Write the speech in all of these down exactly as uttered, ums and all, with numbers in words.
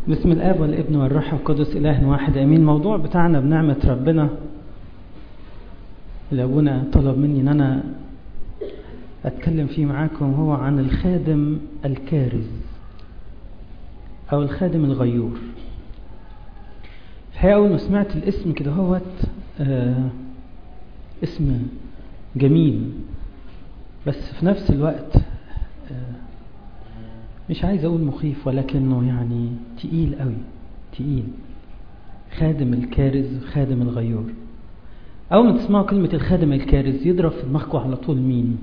بسم الآب والابن والروح القدس إله واحد آمين. الموضوع بتاعنا بنعمة ربنا اللي أبونا طلب مني أن أنا أتكلم فيه معاكم هو عن الخادم الكارز أو الخادم الغيور. الحقيقة أول ما سمعت الاسم كده هوت آه اسم جميل، بس في نفس الوقت آه مش عايز أقول مخيف، ولكنه يعني تقيل قوي، تقيل. خادم الكارز، خادم الغيور. أول ما تسمعوا كلمة الخادم الكارز يضرب في دماغكم على طول مين؟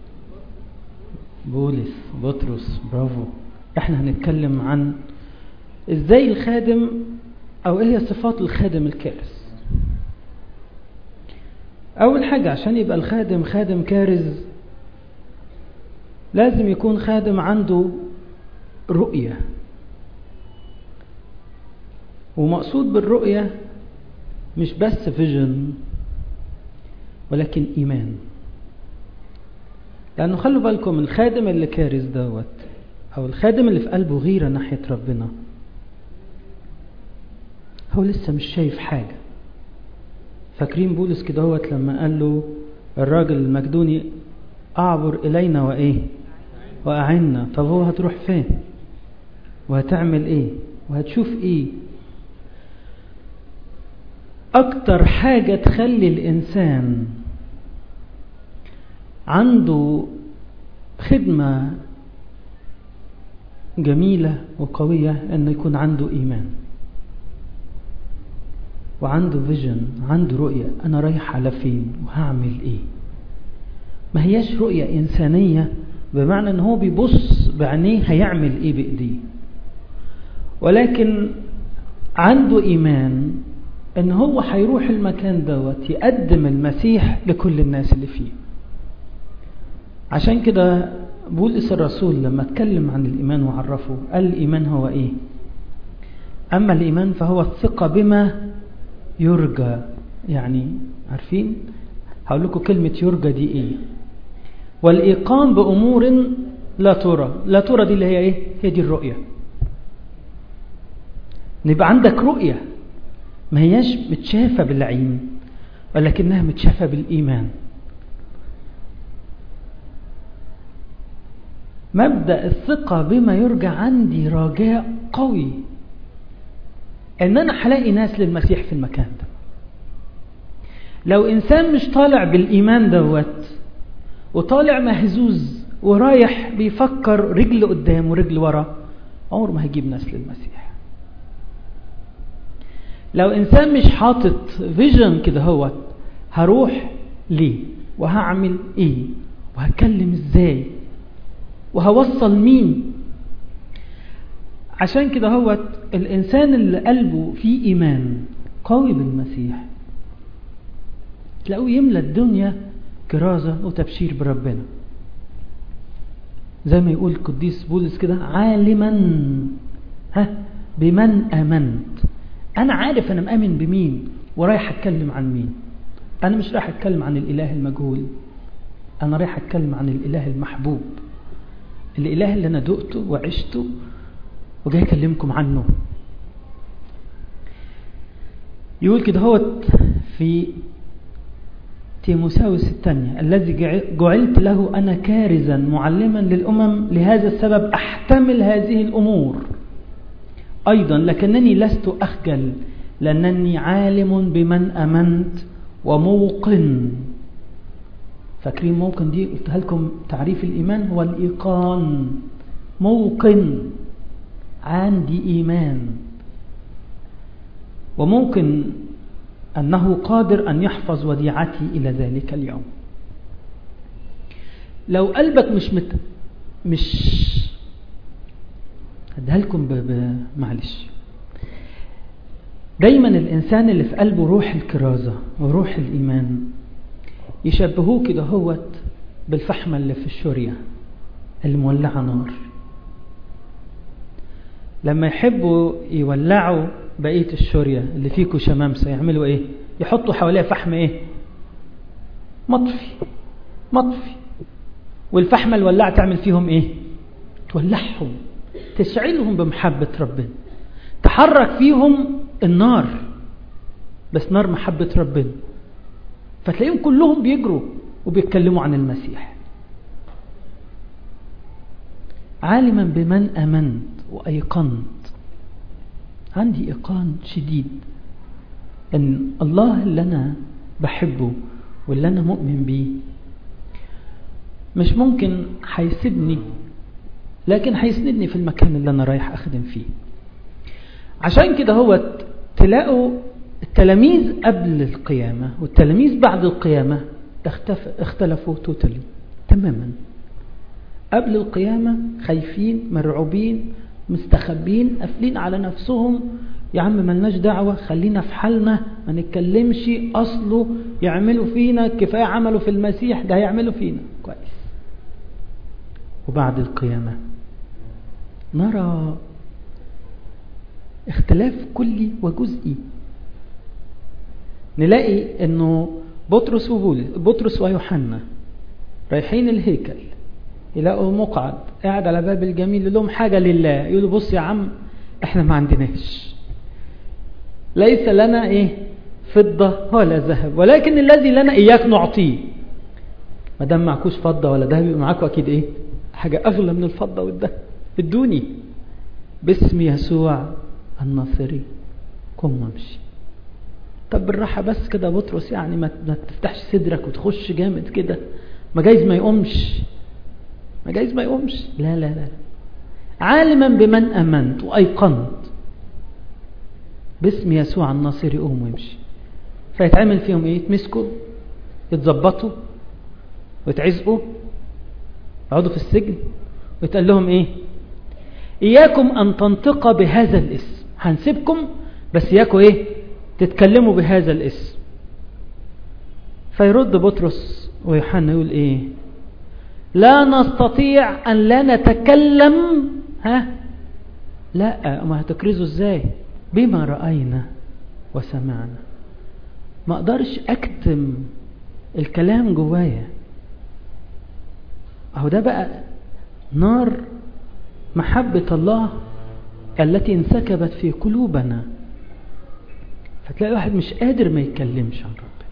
بولس، بطرس، برافو. احنا هنتكلم عن ازاي الخادم او ايه هي صفات الخادم الكارز. اول حاجة عشان يبقى الخادم خادم كارز لازم يكون خادم عنده رؤية، ومقصود بالرؤية مش بس فيجن ولكن إيمان. لأنه خلوا بالكم الخادم اللي كارز دوت أو الخادم اللي في قلبه غيرة ناحية ربنا هو لسه مش شايف حاجة. فاكرين بولس كده هوت لما قال له الراجل المقدوني أعبر إلينا وإيه وأعنا. طب هو هتروح فين وهتعمل إيه وهتشوف إيه؟ أكتر حاجة تخلي الإنسان عنده خدمة جميلة وقوية أنه يكون عنده إيمان وعنده فيجن، عنده رؤية. أنا رايح على فين وهعمل إيه؟ ما هياش رؤية إنسانية بمعنى أنه هو بيبص بعينيه هيعمل إيه بإيديه، ولكن عنده إيمان أنه هو هيروح المكان دوت يقدم المسيح لكل الناس اللي فيه. عشان كده بولس الرسول لما اتكلم عن الإيمان وعرفه قال الإيمان هو إيه؟ أما الإيمان فهو الثقة بما يرجى. يعني عارفين هقول لكم كلمة يرجى دي إيه؟ والإيقان بأمور لا ترى. لا ترى دي اللي هي إيه؟ هي دي الرؤية. نبقى عندك رؤية ما هياش متشافة بالعين ولكنها متشافة بالإيمان. مبدأ الثقة بما يرجى عندي رجاء قوي ان انا هلاقي ناس للمسيح في المكان ده. لو انسان مش طالع بالايمان دوت وطالع مهزوز ورايح بيفكر رجل قدام ورجل ورا عمره ما هيجيب ناس للمسيح. لو انسان مش حاطط فيجن كده هو هروح ليه وهعمل ايه وهتكلم ازاي وهوصل مين. عشان كده هو الإنسان اللي قلبه فيه إيمان قوي بالمسيح تلاقوه يملى الدنيا كرازة وتبشير بربنا. زي ما يقول القديس بولس كده عالما ها بمن آمنت. أنا عارف أنا مآمن بمين ورايح أتكلم عن مين. أنا مش رايح أتكلم عن الإله المجهول، أنا رايح أتكلم عن الإله المحبوب، الإله اللي أنا دقته وعشته وجاي أكلمكم عنه. يقول كده هو في تيموثاوس الثانية الذي جعلت له أنا كارزا معلما للأمم، لهذا السبب أحتمل هذه الأمور أيضا، لكنني لست أخجل لأنني عالم بمن أمنت وموقن. فاكرين موقن دي؟ قلتها لكم تعريف الإيمان هو الإيقان. موقن، عندي إيمان وممكن أنه قادر أن يحفظ وديعتي إلى ذلك اليوم. لو قلبك مش مت... مش هديها لكم ب... ب... معلش. دايما الإنسان اللي في قلبه روح الكرازة وروح الإيمان يشبهوه كده هوت بالفحمة اللي في الشورية اللي مولعة نار. لما يحبوا يولعوا بقية الشورية اللي فيكوا شمامسة يعملوا ايه؟ يحطوا حواليها فحم ايه؟ مطفي مطفي. والفحمة الولعة تعمل فيهم ايه؟ تولعهم، تشعلهم بمحبة ربنا، تتحرك فيهم النار، بس نار محبة ربنا، فتلاقيهم كلهم بيجروا وبيتكلموا عن المسيح. عالما بمن آمنت وأيقنت، عندي إيقان شديد أن الله اللي أنا بحبه واللي أنا مؤمن بيه مش ممكن هيسيبني، لكن هيسندني في المكان اللي أنا رايح أخدم فيه. عشان كده هو تلاقوا التلاميذ قبل القيامة والتلاميذ بعد القيامة اختلفوا توتالي تماما. قبل القيامة خايفين مرعوبين مستخبين قافلين على نفسهم، يا عم ملناش دعوة، خلينا في حالنا ما نتكلمش، أصله يعملوا فينا كفاية عملوا في المسيح، ده هيعملوا فينا كويس. وبعد القيامة نرى اختلاف كلي وجزئي. نلاقي انه بطرس وبولس بطرس ويوحنا رايحين الهيكل، يلاقوا مقعد قاعد على باب الجميل، يقول لهم حاجة لله، يقولوا بص يا عم احنا ما عندناش، ليس لنا ايه فضة ولا ذهب، ولكن الذي لنا اياك نعطيه. ما دام معكوش فضة ولا ذهب يبقى معاكوا اكيد ايه حاجة اغلى من الفضة والذهب، ادوني باسم يسوع الناصري قم وامشي. طب بالراحة بس كده بطرس، يعني ما تفتحش صدرك وتخش جامد كده، ما جايز ما يقومش ما جايز ما يقومش لا لا لا عالما بمن أمنت وأيقنت باسم يسوع الناصري قوم وامشي. فيتعمل فيهم ايه؟ يتمسكوا يتظبطوا ويتعزقوا يقعدوا في السجن، ويتقال لهم ايه؟ إياكم أن تنطق بهذا الاسم، هنسيبكم بس إياكم ايه تتكلموا بهذا الاسم. فيرد بطرس ويوحنا يقول ايه؟ لا نستطيع أن لا نتكلم. ها لا، ما هتكرزوا ازاي؟ بما رأينا وسمعنا. ما اقدرش اكتم الكلام جوايا. اهو ده بقى نار محبة الله التي انسكبت في قلوبنا. فتلاقي واحد مش قادر ما يتكلمش عن ربنا،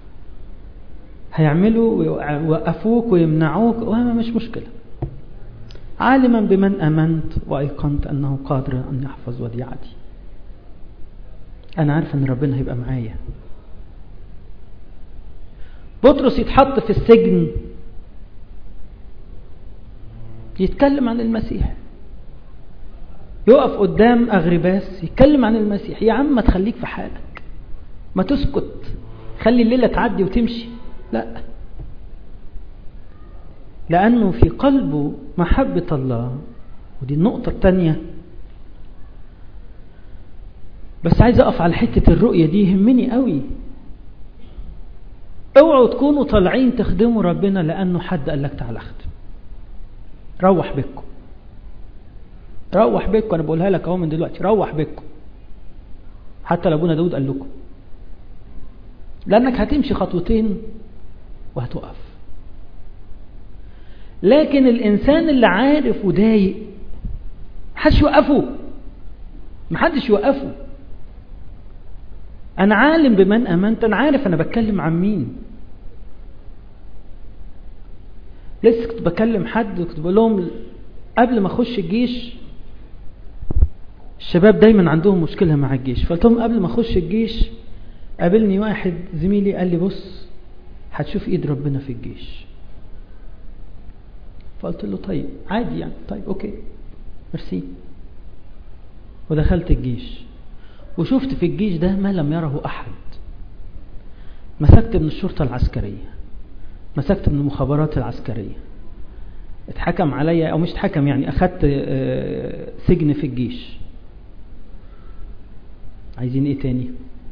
هيعملوا ويوقفوك ويمنعوك وما مش مشكلة. عالما بمن أمنت وأيقنت أنه قادر أن يحفظ وديعتي. أنا عارف أن ربنا هيبقى معايا. بطرس يتحط في السجن يتكلم عن المسيح، يقف قدام أغرباس يتكلم عن المسيح. يا عم ما تخليك في حالك، ما تسكت، خلي الليلة تعدي وتمشي. لا، لأنه في قلبه محبة الله. ودي النقطة الثانية، بس عايز أقف على حتة الرؤية دي، يهمني قوي. اوعوا تكونوا طالعين تخدموا ربنا لأنه حد قال لك تعال اخدم. روح بكم، روح بكم. أنا بقولها لك اهو من دلوقتي، روح بكم. حتى لابونا داود قال لكم، لأنك هتمشي خطوتين وهتوقف. لكن الإنسان اللي عارف ودايق محدش يوقفه، محدش يوقفه. أنا عالم بمن أمنت، أنا عارف أنا بتكلم عن مين. لسه كنت بكلم حد وكنت بقول لهم قبل ما أخش الجيش، الشباب دايما عندهم مشكلة مع الجيش، فقلت لهم قبل ما أخش الجيش قابلني واحد زميلي قال لي بص هتشوف ايد ربنا في الجيش. فقلت له طيب عادي يعني، طيب اوكي ميرسي. ودخلت الجيش وشفت في الجيش ده ما لم يره احد. مسكت من الشرطة العسكرية، مسكت من المخابرات العسكرية، اتحكم عليا او مش اتحكم يعني اخدت سجن في الجيش. عايزين ايه تاني؟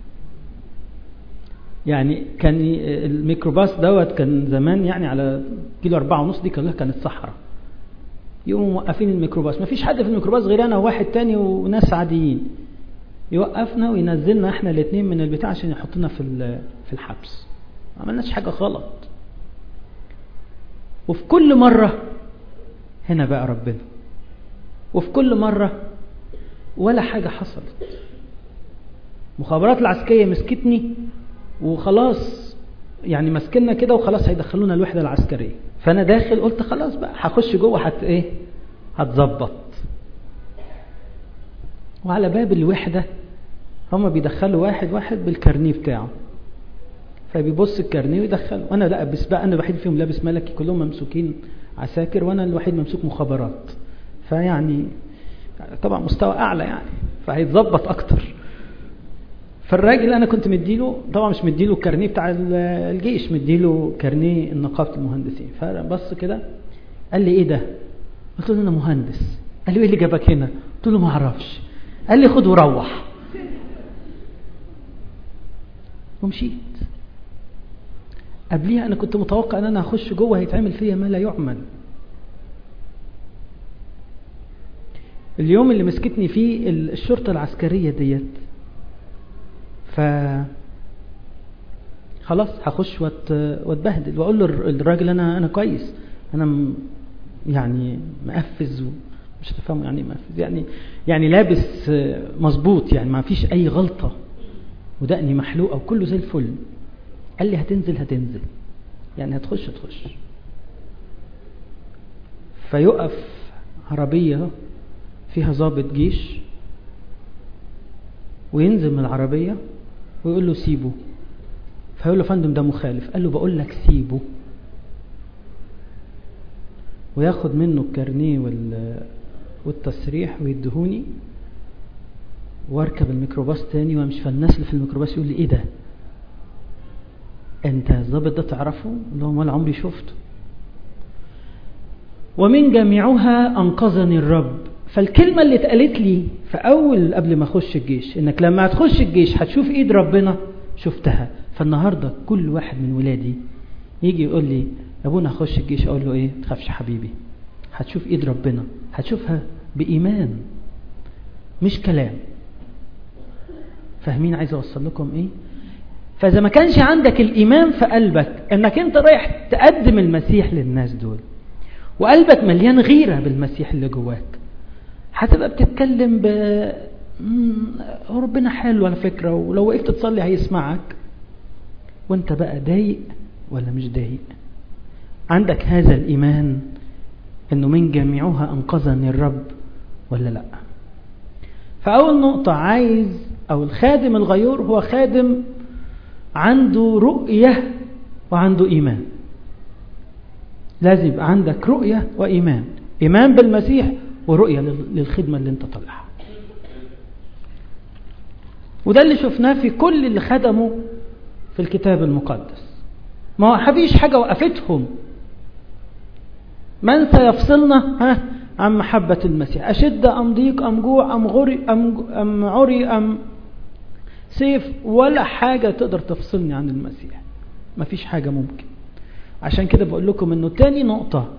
يعني كان الميكروباص دوت كان زمان يعني على كيلو أربعة ونص، دي كلها كانت صحراء. يقوموا موقفين الميكروباص، ما فيش حد في الميكروباص غير أنا وواحد تاني وناس عاديين. يوقفنا وينزلنا احنا الاثنين من البتاع عشان يحطنا في في الحبس. ما عملناش حاجة غلط. وفي كل مرة هنا بقى ربنا، وفي كل مرة ولا حاجة حصلت. مخابرات العسكرية مسكتني وخلاص، يعني مسكنا كده وخلاص هيدخلونا الوحدة العسكرية. فأنا داخل قلت خلاص بقى هخش جوه هت ايه هتظبط. وعلى باب الوحدة هما بيدخلوا واحد واحد بالكارنيه بتاعه، فبيبص الكارنيه ويدخله. وانا لابس بقى، انا الوحيد فيهم لابس ملكي، كلهم ممسوكين عساكر وانا الوحيد ممسوك مخابرات، فيعني طبعا مستوى اعلى يعني فهيتظبط اكتر. فالراجل انا كنت مديله، طبعا مش مديله الكارنيه بتاع الجيش، مديله كارنيه نقابه المهندسين. فبص كده قال لي ايه ده؟ قلت له انا مهندس. قال لي ايه اللي جابك هنا؟ قلت له ما اعرفش. قال لي خد وروح. ومشيت. قبليها انا كنت متوقع ان انا هخش جوه هيتعمل فيا ما لا يعمل. اليوم اللي مسكتني فيه الشرطه العسكريه ديت، ف خلاص هخش واتبهدل واقول له الراجل انا انا كويس، انا يعني مقفز، مش تفهموا يعني مقفز، يعني يعني لابس مظبوط، يعني ما فيش اي غلطه، ودقني محلوقه وكله زي الفل. قال لي هتنزل هتنزل يعني هتخش هتخش. فيقف عربيه فيها ضابط جيش وينزل من العربيه ويقول له سيبه. فيقول له فندم ده مخالف. قال له بقول لك سيبه. وياخد منه الكارنيه والتصريح ويدهوني، واركب الميكروباص تاني وامشي. فالناس اللي في الميكروباص يقول لي ايه ده؟ انت الضابط ده تعرفه؟ لهم ولا عمري شفته. ومن جميعها انقذني الرب. فالكلمة اللي اتقالت لي في اول قبل ما اخش الجيش، انك لما هتخش الجيش هتشوف ايد ربنا، شفتها. فالنهاردة كل واحد من ولادي يجي يقول لي يا ابونا هخش الجيش، اقول له ايه؟ تخافش حبيبي، هتشوف ايد ربنا، هتشوفها بإيمان مش كلام. فاهمين عايز اوصل لكم ايه؟ فاذا ما كانش عندك الايمان في قلبك انك انت رايح تقدم المسيح للناس دول، وقلبك مليان غيرة بالمسيح اللي جواك، هتبقى بتتكلم ب ربنا حلو على فكرة، ولو وقفت تصلي هيسمعك، وانت بقى ضايق ولا مش ضايق؟ عندك هذا الإيمان انه من جميعها انقذني الرب ولا لا؟ فأول نقطة عايز، او الخادم الغيور هو خادم عنده رؤية وعنده إيمان. لازم يبقى عندك رؤية وإيمان، إيمان بالمسيح ورؤية للخدمة اللي انت طلعها. وده اللي شفناه في كل اللي خدموا في الكتاب المقدس. ما هو حفيش حاجة وقفتهم. من سيفصلنا ها عن محبة المسيح؟ أشد أم ضيق أم جوع أم غري أم, أم عري أم سيف؟ ولا حاجة تقدر تفصلني عن المسيح، ما فيش حاجة ممكن. عشان كده بقول لكم انه تاني نقطة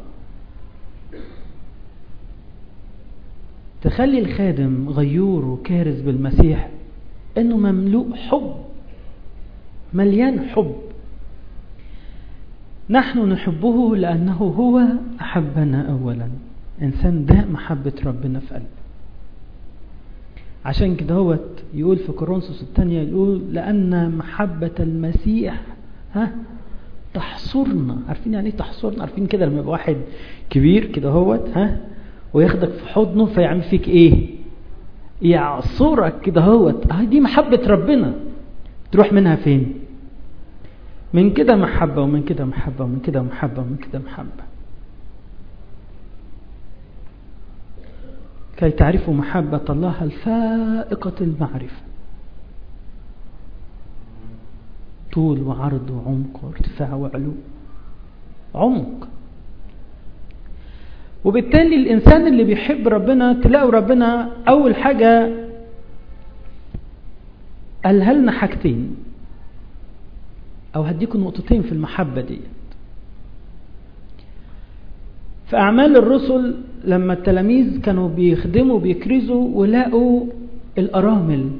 تخلي الخادم غيور وكارز بالمسيح، انه مملوء حب، مليان حب. نحن نحبه لأنه هو أحبنا أولا. إنسان ده محبة ربنا في قلبه. عشان كده هو يقول في كورنثوس الثانية، يقول لأن محبة المسيح ها تحصرنا. عارفين يعني ايه تحصرنا؟ عارفين كده لما يبقى واحد كبير كده هوت ها وياخدك في حضنه فيعمل فيك ايه؟ يعصرك كده هوت. اه دي محبة ربنا. تروح منها فين؟ من كده محبة ومن كده محبة ومن كده محبة ومن كده محبة، كي تعرفوا محبة الله الفائقة المعرفة، طول وعرض وعمق وارتفاع وعلو. عمق. وبالتالي الإنسان اللي بيحب ربنا تلاقوا ربنا أول حاجة قالها لنا حاجتين، أو هديكم نقطتين في المحبة دي. في أعمال الرسل لما التلاميذ كانوا بيخدموا بيكرزوا ولقوا الأرامل،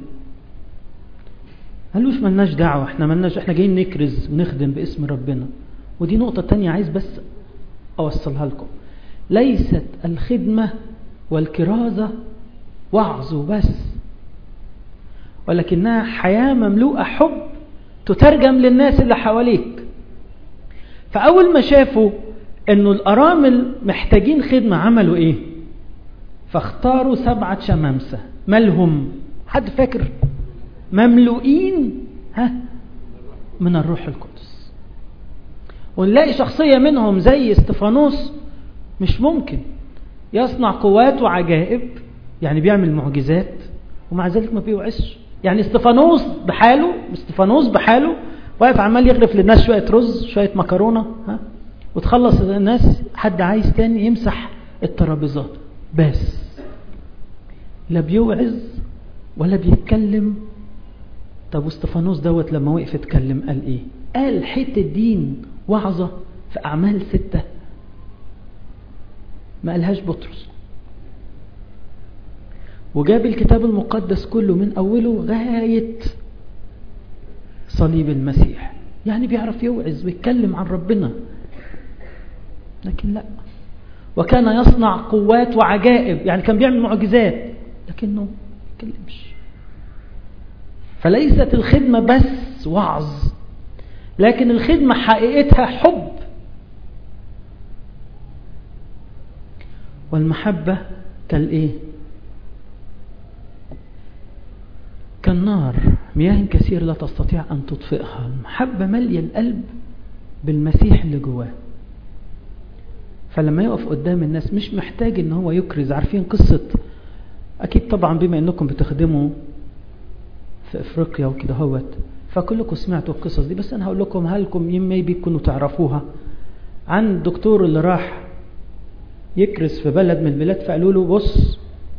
قالوش ملناش دعوة، احنا ملناش، احنا جايين نكرز ونخدم باسم ربنا. ودي نقطة تانية عايز بس أوصلها لكم. ليست الخدمة والكرازة وعظ وبس، ولكنها حياة مملوءة حب تترجم للناس اللي حواليك. فأول ما شافوا أنه الأرامل محتاجين خدمة عملوا إيه؟ فاختاروا سبعة شمامسة. مالهم؟ حد فاكر؟ مملوئين ها من الروح القدس. ونلاقي شخصية منهم زي استفانوس مش ممكن، يصنع قوات وعجائب، يعني بيعمل معجزات ومع ذلك ما بيوعظش. يعني استفانوس بحاله استفانوس بحاله واقف عمال يغرف للناس شوية رز شوية مكرونة ها وتخلص الناس، حد عايز تاني يمسح الترابيزات بس، لا بيوعظ ولا بيتكلم. طب واستفانوس دوت لما وقف يتكلم قال ايه؟ قال حتة دين وعظة في أعمال ستة ما قالهاش بطرس. وجاب الكتاب المقدس كله من أوله غاية صليب المسيح، يعني بيعرف يوعظ ويتكلم عن ربنا. لكن لا، وكان يصنع قوات وعجائب، يعني كان بيعمل معجزات لكنه ما يتكلمش. فليست الخدمة بس وعظ، لكن الخدمة حقيقتها حب. والمحبة كالإيه؟ كالنار مياه كثير لا تستطيع أن تطفئها. المحبة مليا القلب بالمسيح اللي جواه، فلما يقف قدام الناس مش محتاج ان هو يكرز. عارفين قصة، اكيد طبعا بما انكم بتخدموا في افريقيا وكده هوت فكلكم سمعتوا القصص دي، بس انا هقول لكم هلكم يمكن تكونوا تعرفوها. عن الدكتور اللي راح يكرز في بلد من البلاد، فقالوا له بص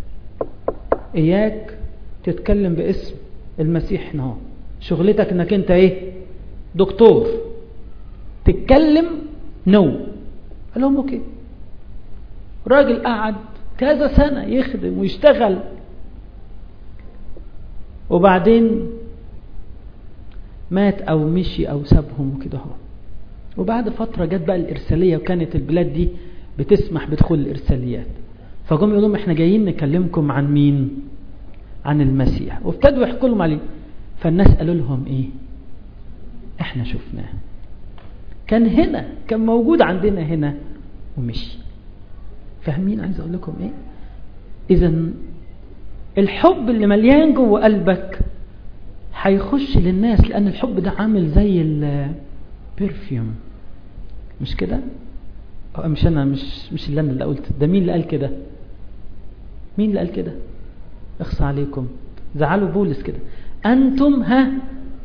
اياك تتكلم باسم المسيح هنا، شغلتك انك انت ايه؟ دكتور، تتكلم نو. قال لهم اوكي. راجل قعد كذا سنة يخدم ويشتغل، وبعدين مات او مشي او سابهم وكده هو. وبعد فترة جت بقى الارسالية، وكانت البلاد دي بتسمح بدخول الارساليات، فقام يقول لهم احنا جايين نكلمكم عن مين؟ عن المسيح. وابتدوا يحكوا لهم عليه. فالناس قالوا لهم ايه؟ احنا شفناه، كان هنا، كان موجود عندنا هنا ومشي. فاهمين عايز اقول لكم ايه؟ اذن الحب اللي مليان جوه قلبك هيخش للناس، لان الحب ده عامل زي البرفيوم، مش كده؟ مش انا مش مش اللي انا اللي قلت ده. مين اللي قال كده؟ مين اللي قال كده؟ اخصى عليكم، زعلوا بولس كده. انتم ها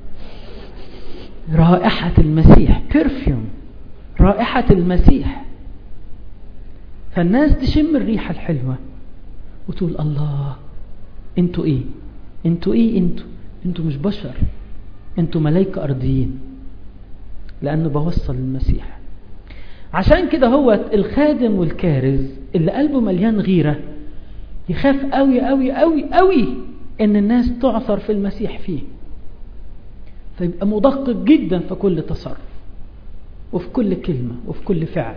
رائحة المسيح، برفيوم، رائحة المسيح. فالناس تشم الريحة الحلوة وتقول الله انتوا ايه؟ انتوا ايه؟ انتوا انتوا مش بشر، انتوا ملايكة ارضيين، لانه بوصل المسيح. عشان كده هو الخادم والكارز اللي قلبه مليان غيرة يخاف قوي قوي قوي قوي ان الناس تعثر في المسيح فيه، فيبقى مدقق جدا في كل تصرف وفي كل كلمة وفي كل فعل.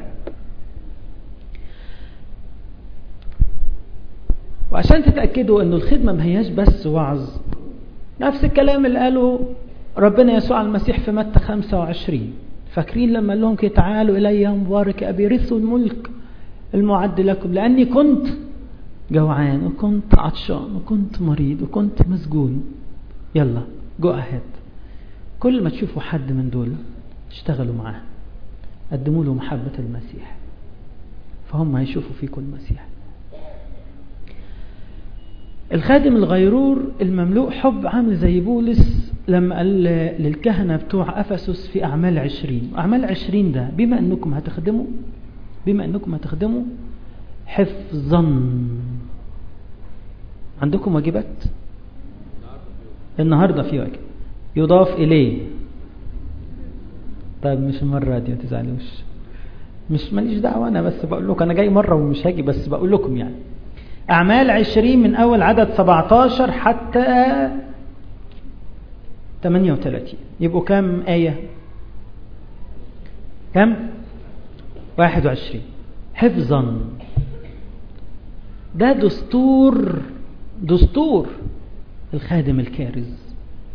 وعشان تتأكدوا أن الخدمة ما هياش بس وعظ، نفس الكلام اللي قاله ربنا يسوع المسيح في متى خمسة وعشرين. فاكرين لما قال لهم كي تعالوا إلي مبارك أبي رثوا الملك المعد لكم، لأني كنت جوعان وكنت عطشان وكنت مريض وكنت مسجون. يلا جو أهد، كل ما تشوفوا حد من دول اشتغلوا معاه، قدموا له محبة المسيح، فهم هيشوفوا فيكم المسيح. الخادم الغيرور المملوء حب عامل زي بولس لما قال للكهنة بتوع أفسس في أعمال عشرين. أعمال عشرين ده بما أنكم هتخدموا بما أنكم هتخدموا حفظا. عندكم واجبات النهاردة، في واجب يضاف إليه. طيب مش المرة دي، ما تزعلوش، مش ماليش دعوة، أنا بس بقول لكم أنا جاي مرة ومش هاجي، بس بقول لكم يعني. أعمال عشرين من أول عدد سبعتاشر حتى ثمانية وثلاثين، يبقوا كم آية؟ كم؟ واحد وعشرين. حفظا، ده دستور دستور الخادم الكارز.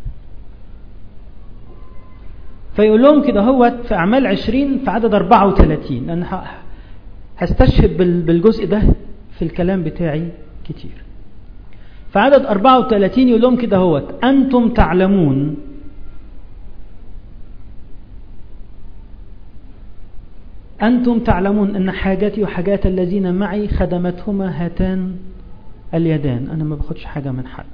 فيقول لهم كده هو في أعمال عشرين في عدد أربعة وثلاثين، لأن هستشهد بالجزء ده في الكلام بتاعي كتير. في عدد أربعة وثلاثين يقول لهم كده هو أنتم تعلمون أنتم تعلمون أن حاجاتي وحاجات الذين معي خدمتهما هاتان اليدان. أنا ما باخدش حاجة من حد،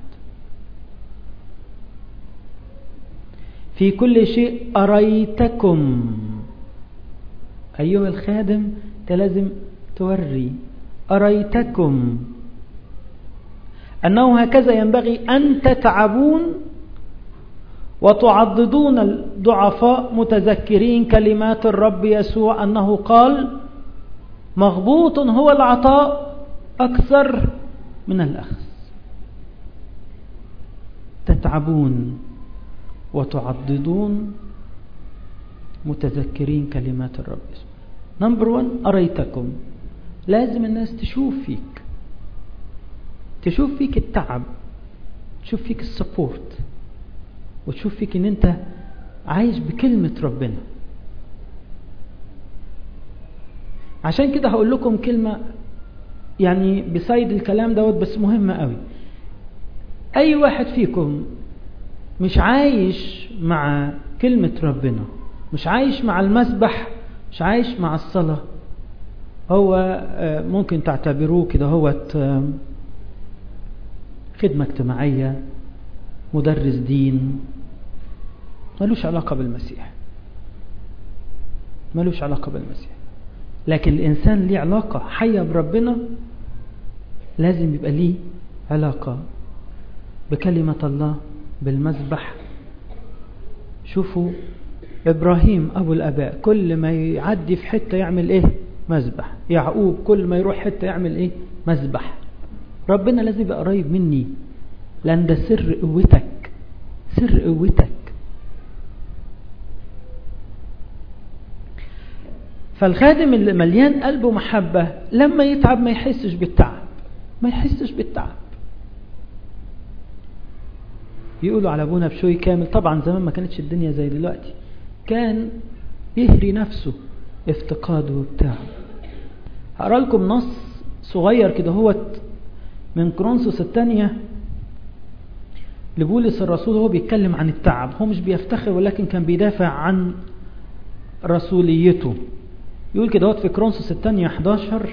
في كل شيء أريتكم. أيها الخادم لازم توري، أريتكم أنه هكذا ينبغي أن تتعبون وتعضدون الضعفاء متذكرين كلمات الرب يسوع أنه قال مغبوط هو العطاء أكثر من الأخذ. تتعبون وتعضدون متذكرين كلمات الرب يسوع. نمبر وان، أريتكم. لازم الناس تشوف فيك تشوف فيك التعب، تشوف فيك السبورت، وتشوف فيك ان انت عايش بكلمة ربنا. عشان كده هقول لكم كلمة يعني بسايد الكلام دوت بس مهمة قوي. اي واحد فيكم مش عايش مع كلمة ربنا، مش عايش مع المسبح، مش عايش مع الصلاة، هو ممكن تعتبروه كده هو خدمة اجتماعية، مدرس دين، ملوش علاقة بالمسيح، ملوش علاقة بالمسيح. لكن الإنسان ليه علاقة حية بربنا، لازم يبقى ليه علاقة بكلمة الله، بالمسبح. شوفوا إبراهيم أبو الأباء كل ما يعدي في حتة يعمل إيه؟ مسبح. يعقوب كل ما يروح حتة يعمل إيه؟ مسبح. ربنا لازم يبقى قريب مني، لأن ده سر قوتك، سر قوتك. فالخادم اللي مليان قلبه محبة لما يتعب ما يحسش بالتعب، ما يحسش بالتعب. يقولوا على ابونا بشوي كامل، طبعا زمان ما كانتش الدنيا زي دلوقتي، كان يهري نفسه افتقاده بتاعه. هقرأ لكم نص صغير كده هو من كورنثوس الثانية لبولس الرسول، هو بيتكلم عن التعب. هو مش بيفتخر ولكن كان بيدافع عن رسوليته. يقول كده هو في كورنثوس الثانية أحد عشر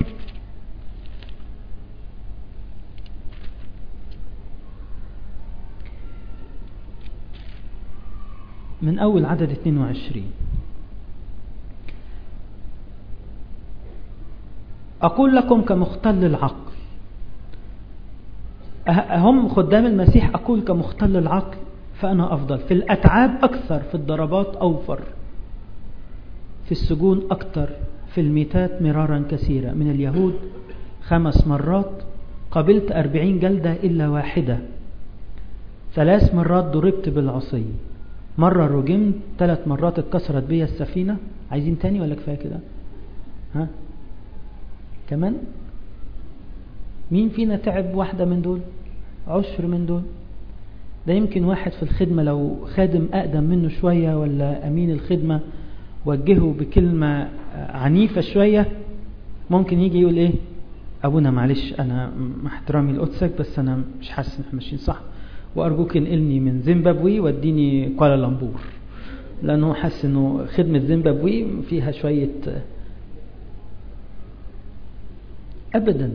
من أول عدد اثنين وعشرين: أقول لكم كمختل العقل. هم خدام المسيح أقول كمختل العقل، فأنا أفضل. في الأتعاب أكثر، في الضربات أوفر، في السجون أكثر، في الميتات مرارا كثيرة. من اليهود خمس مرات قبلت أربعين جلدة إلا واحدة. ثلاث مرات ضربت بالعصي، مرة رجمت، ثلاث مرات اتكسرت بي السفينة. عايزين تاني ولا كفاية كده؟ ها كمان؟ مين فينا تعب واحدة من دول؟ عشر من دول؟ ده يمكن واحد في الخدمة لو خادم أقدم منه شوية ولا أمين الخدمة وجهه بكلمة عنيفة شوية ممكن يجي يقول إيه؟ أبونا معلش أنا مع احترامي لقدسك بس أنا مش حاسس إن احنا ماشيين صح، وأرجوك انقلني من زيمبابوي وديني كوالالمبور، لأنه حاسس إنه خدمة زيمبابوي فيها شوية. أبدا.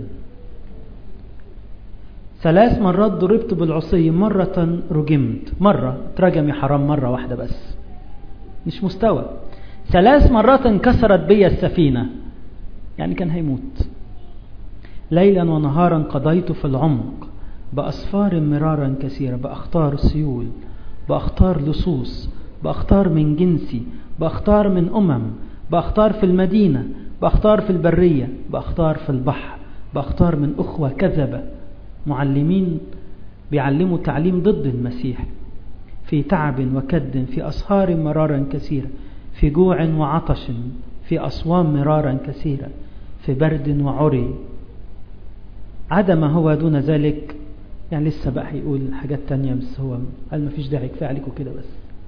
ثلاث مرات ضربت بالعصي، مرة رجمت، مرة ترجم يا حرام مرة واحدة بس، مش مستوى. ثلاث مرات انكسرت بي السفينة، يعني كان هيموت. ليلا ونهارا قضيت في العمق، بأسفار مرارا كثيرة، بأخطار سيول، بأخطار لصوص، بأخطار من جنسي، بأخطار من أمم، بأخطار في المدينة، بأخطار في البرية، بأخطار في البحر، بأخطار من أخوة كذبة معلمين بيعلموا تعليم ضد المسيح، في تعب وكد، في أسهار مرارا كثيرة، في جوع وعطش، في أصوام مرارا كثيرة، في برد وعري. عدم هو دون ذلك يعني لسه بقى هيقول حاجات تانية، بس هو قال ما فيش داعي، كفاية عليكم كده بس.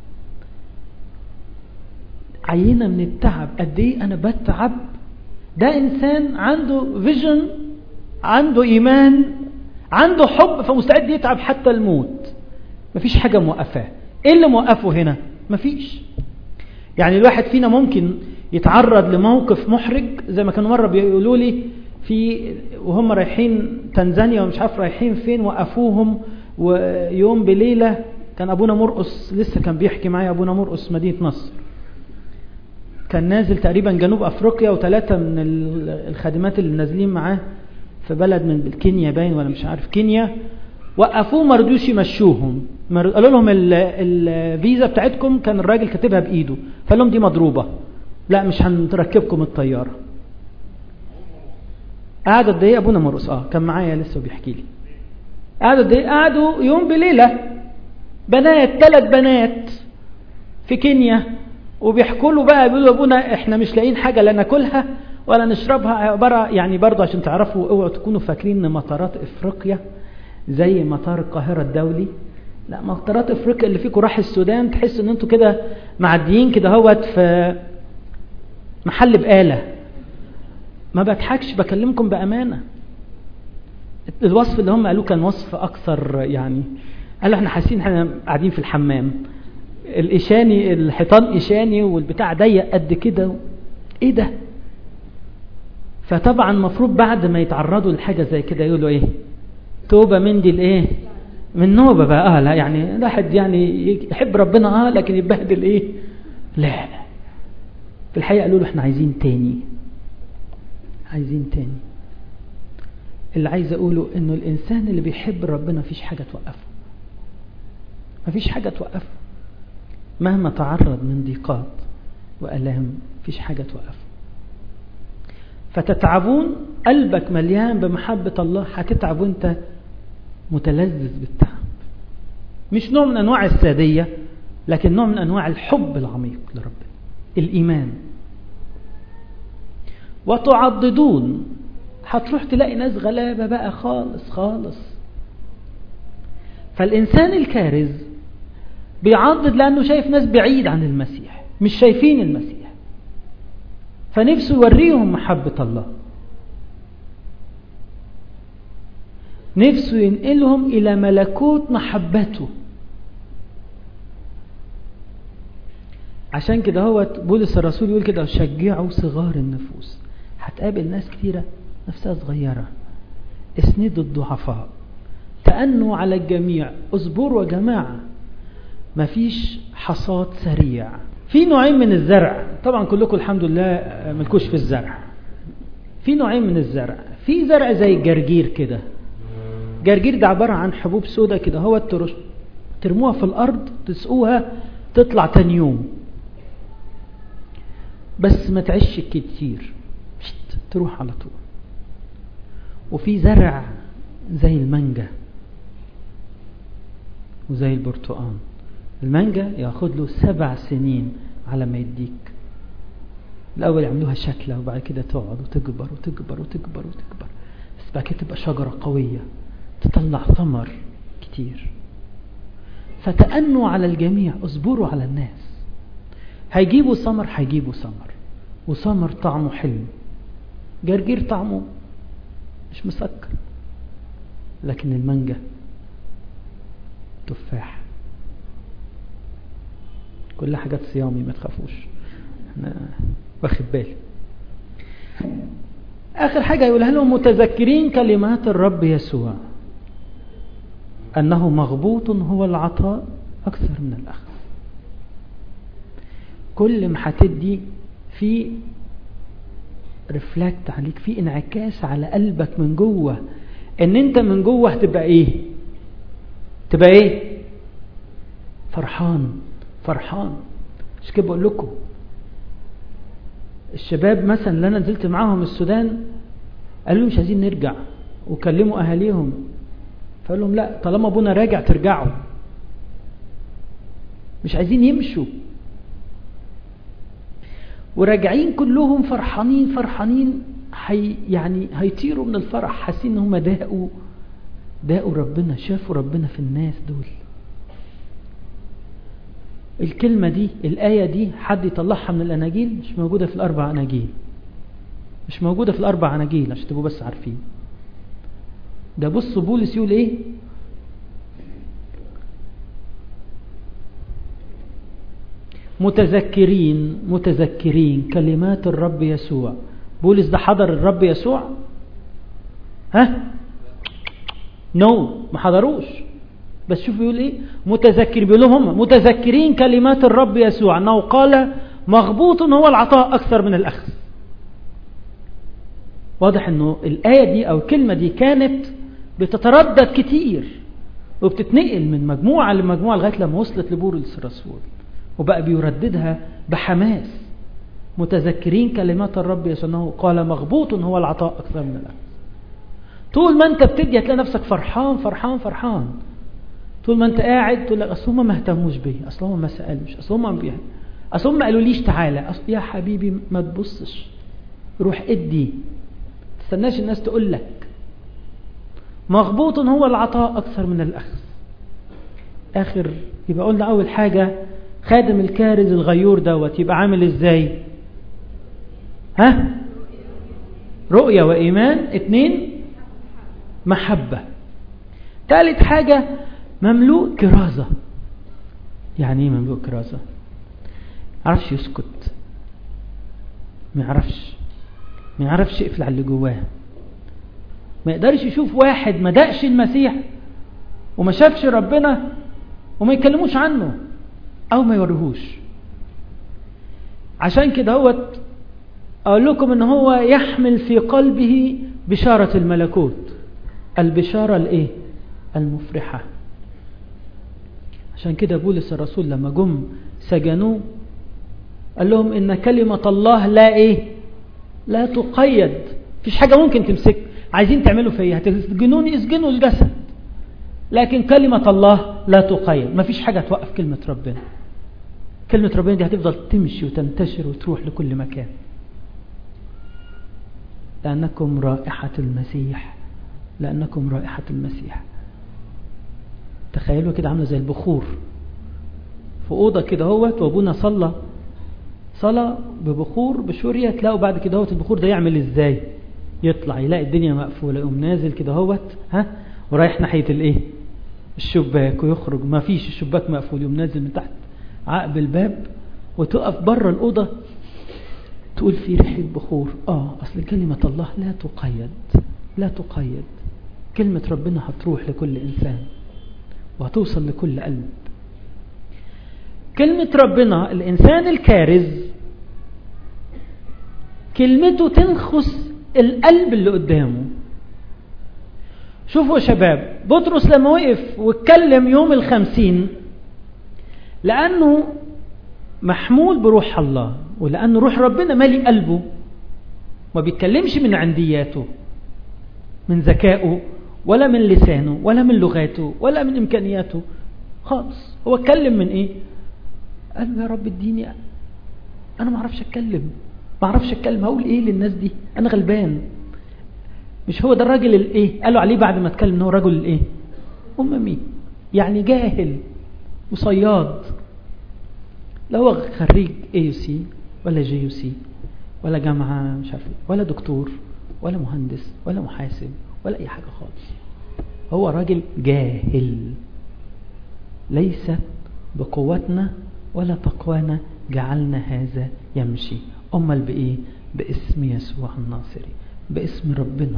عينة من التعب، قد ايه انا بتعب. ده انسان عنده فيجن، عنده ايمان، عنده حب، فمستعد يتعب حتى الموت. مفيش حاجة موقفاه. ايه اللي موقفه هنا؟ مفيش. يعني الواحد فينا ممكن يتعرض لموقف محرج، زي ما كانوا مرة بيقولوا لي في وهم رايحين تنزانيا ومش عارف رايحين فين، وقفوهم ويوم بليلة كان ابونا مرقس لسه كان بيحكي معايا، ابونا مرقس مدينة نصر، كان نازل تقريبا جنوب افريقيا، وثلاثة من الخادمات اللي نازلين معاه في بلد من كينيا باين ولا مش عارف كينيا، وقفوه ما رضوش يمشوهم. قالوا لهم الفيزا بتاعتكم، كان الراجل كاتبها بايده، فقال لهم دي مضروبة، لا مش هنركبكم الطيارة. قعدوا قد ايه؟ ابونا مرقس اه كان معايا لسه بيحكي لي. قعدوا قد ايه؟ قعدوا يوم بليلة، بنات، ثلاث بنات في كينيا، وبيحكوا له بقى، بيقولوا ابونا احنا مش لاقيين حاجة لا ناكلها ولا نشربها. عبارة يعني برضه عشان تعرفوا، اوعوا تكونوا فاكرين ان مطارات افريقيا زي مطار القاهرة الدولي. لا، مطارات افريقيا اللي فيكم راح السودان تحس ان انتوا كده معديين كده هوت في محل بقالة. ما بضحكش، بكلمكم بأمانة. الوصف اللي هم قالوه كان وصف اكثر يعني، قالوا احنا حاسين احنا قاعدين في الحمام، الاشاني الحيطان اشاني والبتاع ضيق قد كده، ايه ده؟ فطبعا المفروض بعد ما يتعرضوا لحاجه زي كده يقولوا ايه؟ توبه من دي الايه؟ من نوبه بقى. اه لا يعني الواحد يعني يحب ربنا اه لكن يبهدل ايه؟ لا، في الحقيقه قالوا له احنا عايزين تاني، عايزين تاني. اللي عايز اقوله انه الانسان اللي بيحب ربنا مفيش حاجه توقفه، مفيش حاجه توقفه مهما تعرض من ضيقات وألام، مفيش حاجة توقف. فتتعبون، قلبك مليان بمحبة الله، هتتعب وانت متلذذ بالتعب. مش نوع من أنواع السادية، لكن نوع من أنواع الحب العميق لربنا، الإيمان. وتعضدون، هتروح تلاقي ناس غلابة بقى خالص خالص. فالإنسان الكارز بيعضد لأنه شايف ناس بعيد عن المسيح، مش شايفين المسيح، فنفسه يوريهم محبة الله، نفسه ينقلهم إلى ملكوت محبته. عشان كده هو بولس الرسول يقول كده: شجعوا صغار النفوس. هتقابل ناس كتيرة نفسها صغيرة، اسندوا الضعفاء، تأنوا على الجميع، اصبروا يا جماعة، مفيش حصاد سريع. في نوعين من الزرع، طبعا كلكم الحمد لله ملكوش في الزرع. في نوعين من الزرع، في زرع زي الجرجير كده. الجرجير ده عبارة عن حبوب سودة كده، هو ترموها في الأرض تسقوها تطلع تاني يوم، بس ما تعيش كتير، تروح على طول. وفي زرع زي المانجا وزي البرتقال. المانجا ياخد له سبع سنين على ما يديك. الأول يعملوها شكلة، وبعد كده تقعد وتكبر وتكبر وتكبر وتكبر، بس بعد كده تبقى شجرة قوية تطلع ثمر كتير. فتأنوا على الجميع، اصبروا على الناس، هيجيبوا ثمر، هيجيبوا ثمر، وثمر طعمه حلو. جرجير طعمه مش مسكر، لكن المانجا تفاح. كل حاجات صيامي، ما تخافوش، انا واخد بالي. اخر حاجة يقولها لهم: متذكرين كلمات الرب يسوع انه مغبوط هو العطاء اكثر من الاخذ. كل ما هتدي في ريفلكت عليك، في انعكاس على قلبك من جوه، ان انت من جوه هتبقى ايه؟ تبقى ايه؟ فرحان فرحان. مش كده بقول لكم؟ الشباب مثلا اللي انا نزلت معاهم السودان قالوا لي مش عايزين نرجع، وكلموا اهاليهم، فقال لهم لا، طالما ابونا راجع ترجعوا. مش عايزين يمشوا، وراجعين كلهم فرحانين فرحانين، حي يعني هيطيروا من الفرح، حاسين ان هم داقوا داقوا ربنا، شافوا ربنا في الناس دول. الكلمة دي، الآية دي حد يطلعها من الأناجيل؟ مش موجودة في الأربع أناجيل، مش موجودة في الأربع أناجيل عشان تبقوا بس عارفين. ده بصوا بولس يقول إيه؟ متذكرين متذكرين كلمات الرب يسوع. بولس ده حضر الرب يسوع؟ ها؟ نو no. ما حضروش، بس شوفوا يقول ايه؟ متذكر، بيقول لهم هم متذكرين كلمات الرب يسوع انه قال مغبوط هو العطاء اكثر من الاخذ. واضح انه الايه دي او الكلمه دي كانت بتتردد كتير وبتتنقل من مجموعه لمجموعه لغايه لما وصلت لبولس الرسول وبقى بيرددها بحماس. متذكرين كلمات الرب يسوع انه قال مغبوط هو العطاء اكثر من الاخذ. طول ما انت بتدي هتلاقي نفسك فرحان فرحان فرحان. طول ما انت قاعد تقول لك اصل هم ما اهتموش بيا، اصل هم ما سالوش، اصل هم بيها، اصل هم ما قالوليش تعالى. أصل يا حبيبي ما تبصش، روح ادي، تستناش الناس تقول لك. مغبوط هو العطاء اكثر من الاخذ. اخر يبقى قلنا اول حاجه خادم الكارز الغيور دوت يبقى عامل ازاي؟ ها؟ رؤية وإيمان. اتنين محبة. ثالث حاجة مملوء كرازة. يعني ايه مملوء كرازة؟ معرفش يسكت، ما يعرفش ما يعرفش يقفل على اللي جواه، ما يقدرش يشوف واحد ما دقش المسيح وما شافش ربنا وما يكلموش عنه او ما يوريهوش. عشان كده هو اقول لكم ان هو يحمل في قلبه بشارة الملكوت، البشارة الايه؟ المفرحة. عشان كده بولس الرسول لما جم سجنوه قال لهم ان كلمة الله لا ايه؟ لا تقيد. مفيش حاجة ممكن تمسك، عايزين تعملوا فيها هتسجنوني اسجنوا الجسد، لكن كلمة الله لا تقيد. مفيش حاجة توقف كلمة ربنا. كلمة ربنا دي هتفضل تمشي وتنتشر وتروح لكل مكان. لأنكم رائحة المسيح، لأنكم رائحة المسيح. تخيلوا كده عامله زي البخور في أوضة كده هوت، وابونا صلى صلى ببخور بشورية، تلاقوا بعد كده هوت البخور ده يعمل ازاي؟ يطلع يلاقي الدنيا مقفولة، يقوم نازل كده هوت ها ورايح ناحية الايه؟ الشباك، ويخرج ما فيش، الشباك مقفول، يقوم نازل من تحت عقب الباب وتقف بره الأوضة تقول في ريحة بخور. اه اصل كلمة الله لا تقيد، لا تقيد. كلمة ربنا هتروح لكل انسان وهتوصل لكل قلب. كلمة ربنا، الانسان الكارز كلمته تنخس القلب اللي قدامه. شوفوا يا شباب، بطرس لما وقف واتكلم يوم الخمسين لأنه محمول بروح الله، ولأنه روح ربنا مالي قلبه، ما بيتكلمش من عندياته، من ذكائه ولا من لسانه ولا من لغاته ولا من إمكانياته خالص. هو اتكلم من إيه؟ قال يا رب اديني، أنا ما اعرفش أتكلم، ما اعرفش أتكلم، هقول إيه للناس دي؟ أنا غلبان. مش هو ده الراجل الايه قالوا عليه بعد ما اتكلم ان هو رجل الايه؟ اممي، يعني جاهل وصياد. لا هو خريج اي يو سي ولا جي يو سي ولا جامعه مش عارف ولا دكتور ولا مهندس ولا محاسب ولا اي حاجه خالص. هو راجل جاهل. ليس بقوتنا ولا تقوانا جعلنا هذا يمشي، امال بايه؟ باسم يسوع الناصري، باسم ربنا.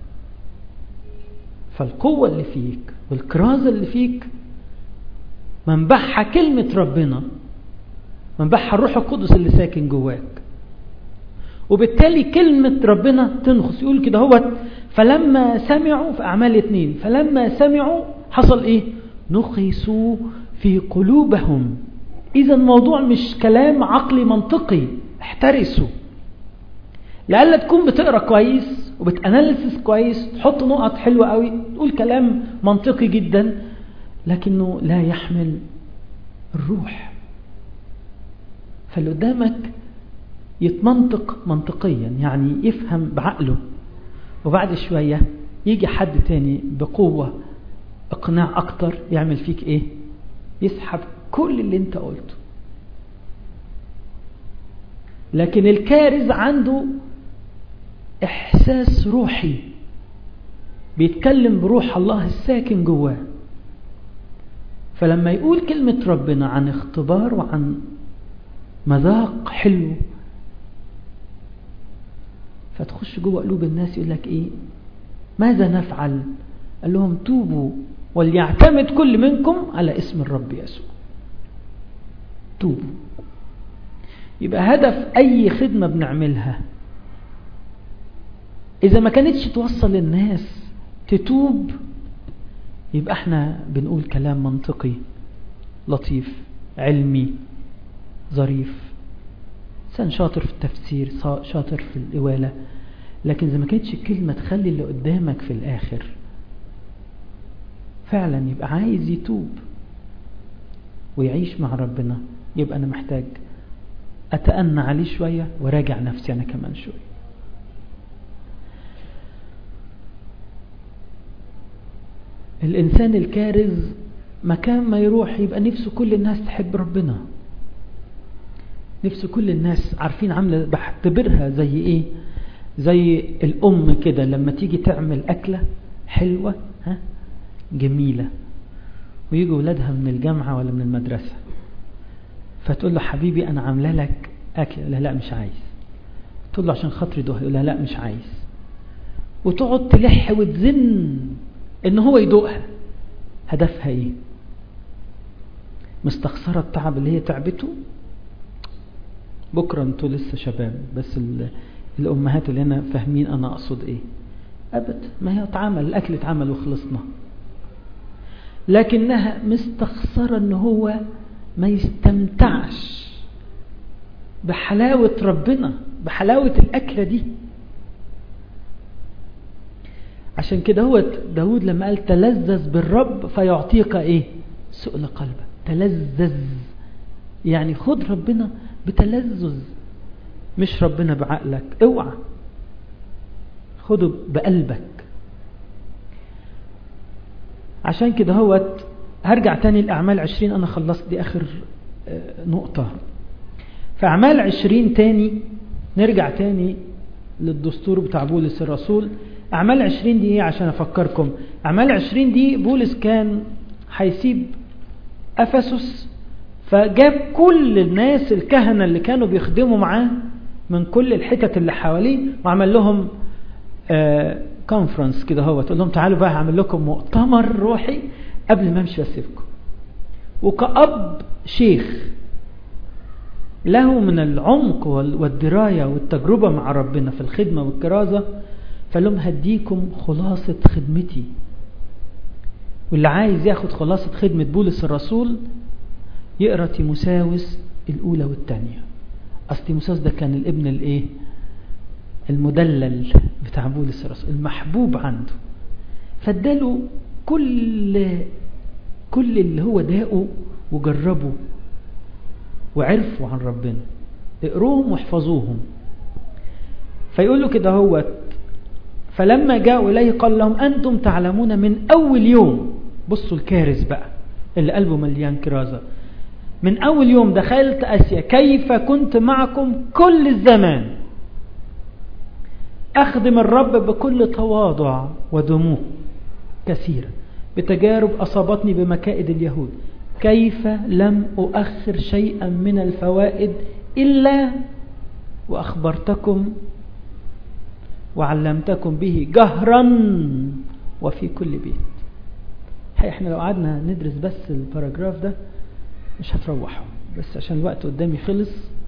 فالقوة اللي فيك والكرازة اللي فيك منبعها كلمة ربنا، منبعها الروح القدس اللي ساكن جواك، وبالتالي كلمة ربنا تنخس. يقول كده هو فلما سمعوا في أعمال اتنين، فلما سمعوا حصل ايه؟ نخسوا في قلوبهم. إذا الموضوع مش كلام عقلي منطقي، احترسوا. لألا تكون بتقرأ كويس وبتأناليسيس كويس، تحط نقط حلوة قوي، تقول كلام منطقي جدا، لكنه لا يحمل الروح. فاللي قدامك يتمنطق منطقيا، يعني يفهم بعقله، وبعد شوية يجي حد تاني بقوة اقناع اكتر، يعمل فيك ايه؟ يسحب كل اللي انت قلته. لكن الكارز عنده احساس روحي، بيتكلم بروح الله الساكن جواه، فلما يقول كلمة ربنا عن اختبار وعن مذاق حلو، فتخش جوه قلوب الناس، يقول لك ايه؟ ماذا نفعل؟ قال لهم توبوا وليعتمد كل منكم على اسم الرب يسوع. توبوا. يبقى هدف اي خدمة بنعملها اذا ما كانتش توصل الناس تتوب، يبقى احنا بنقول كلام منطقي لطيف علمي ظريف، انسان شاطر في التفسير، شاطر في الإوالة، لكن إذا ما كانتش الكلمة تخلي اللي قدامك في الآخر فعلا يبقى عايز يتوب ويعيش مع ربنا، يبقى أنا محتاج أتأنى عليه شوية وراجع نفسي أنا كمان شوية. الإنسان الكارز مكان ما يروح يبقى نفسه كل الناس تحب ربنا، نفسه كل الناس عارفين، عاملة بعتبرها زي إيه؟ زي الأم كده لما تيجي تعمل أكلة حلوة ها جميلة، ويجي ولادها من الجامعة ولا من المدرسة، فتقول له حبيبي أنا عاملة لك أكل، لا لا مش عايز. تقول له عشان خاطري دوها، يقول لها لا مش عايز. وتقعد تلح وتزن إن هو يدوقها. هدفها إيه؟ مستخسرة التعب اللي هي تعبته؟ بكرة انتوا لسه شباب، بس الأمهات اللي هنا فاهمين أنا أقصد إيه. أبدا، ما هي اتعمل الأكل اتعمل وخلصنا، لكنها مستخسرة إن هو ما يستمتعش بحلاوة ربنا، بحلاوة الأكلة دي. عشان كده هو داود لما قال تلذذ بالرب فيعطيك إيه؟ سؤل قلبك. تلذذ يعني خد ربنا بتلذذ، مش ربنا بعقلك، اوعى خده بقلبك. عشان كده هو هرجع تاني لأعمال عشرين، أنا خلصت دي آخر نقطة. في أعمال عشرين تاني نرجع تاني للدستور بتاع بولس الرسول. أعمال عشرين دي عشان أفكركم، أعمال عشرين دي بولس كان هيسيب أفسس، فجاب كل الناس الكهنة اللي كانوا بيخدموا معاه من كل الحتت اللي حواليه، وعمل لهم كونفرنس كده، هو تقول لهم تعالوا بقى هعمل لكم مؤتمر روحي قبل ما امشي اسيبكم. وكأب شيخ له من العمق والدراية والتجربة مع ربنا في الخدمة والكرازة، فلهم هديكم خلاصة خدمتي، واللي عايز ياخد خلاصة خدمة بولس الرسول يقرأ تيموثاوس الأولى والثانية. أصل تيموثاوس ده كان الابن الايه المدلل بتاع بولس الرسول، المحبوب عنده، فاداله كل كل اللي هو داقه وجربه وعرفوا عن ربنا، اقروهم واحفظوهم. فيقول له كده هو، فلما جاءوا إليه قال لهم أنتم تعلمون من أول يوم، بصوا الكارز بقى اللي قلبه مليان كرازة، من أول يوم دخلت آسيا كيف كنت معكم كل الزمان أخدم الرب بكل تواضع ودموع كثيرة، بتجارب أصابتني بمكائد اليهود، كيف لم أؤخر شيئا من الفوائد إلا وأخبرتكم وعلمتكم به جهرا وفي كل بيت. هاي احنا لو قعدنا ندرس بس الباراجراف ده مش هتروحوا، بس عشان الوقت قدامي خلص.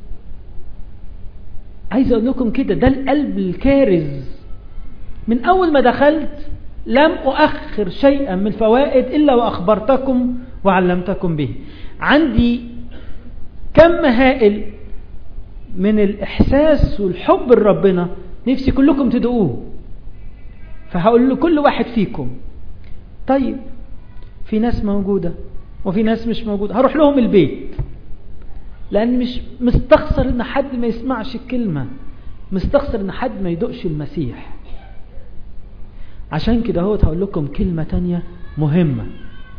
عايز اقول لكم كده، ده القلب الكارز. من اول ما دخلت لم اؤخر شيئا من الفوائد الا واخبرتكم وعلمتكم به. عندي كم هائل من الاحساس والحب لربنا، نفسي كلكم تدقوه. فهقول لكل واحد فيكم طيب في ناس موجودة وفي ناس مش موجودة، هروح لهم البيت، لأن مش مستخسر إن حد ما يسمعش الكلمة، مستخسر إن حد ما يدقش المسيح. عشان كده هو هقول لكم كلمة تانية مهمة